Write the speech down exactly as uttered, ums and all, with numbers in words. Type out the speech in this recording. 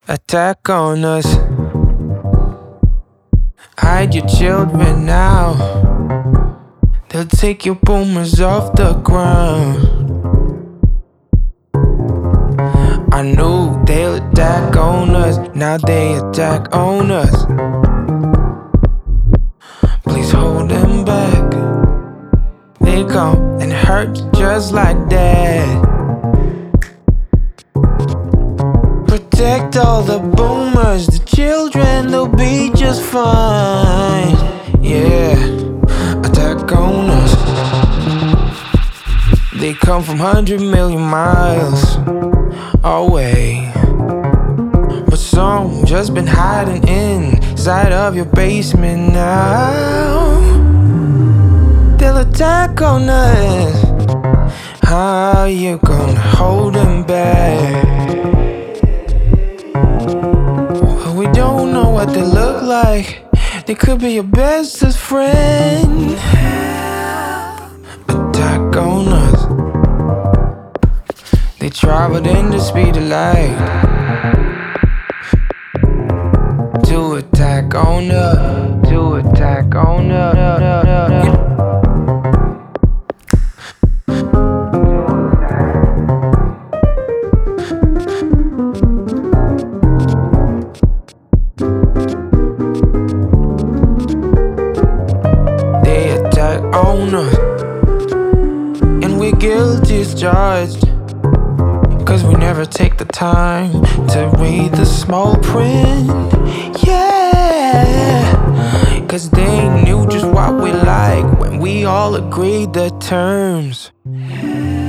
Attack on us. Hide your children now. They'll take your boomers off the ground. I knew they'll attack on us. Now they attack on us. Please hold them back. They come and hurt just like that. Protect all the boomers, the children, they'll be just fine. Yeah, attack on us. They come from hundred million miles away, but some just been hiding inside of your basement now. They'll attack on us. How you gonna hold them back? We don't know what they look like. They could be your bestest friend. Attack on us. They traveled in the speed of light to attack on us. To attack on us. On us, and we're guilty as charged, cause we never take the time to read the small print. Yeah, cause they knew just what we like when we all agreed the terms.